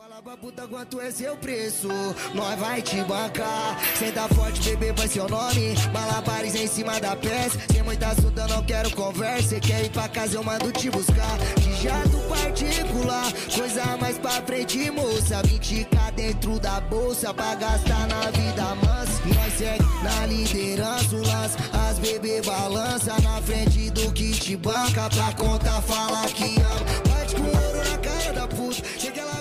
Fala pra puta quanto é seu preço, nós vai te bancar. Senta forte, bebê, vai seu nome. Malabares em cima da peça. Tem muita assunto, eu não quero conversa. Cê quer ir pra casa, eu mando te buscar. De jato particular, coisa mais pra frente, moça. 20k dentro da bolsa pra gastar na vida mansa. Nós segue na liderança, o lance. As bebê balança na frente do que te banca. Pra conta, fala que ama. Bate com ouro na cara da puta. Chega lá.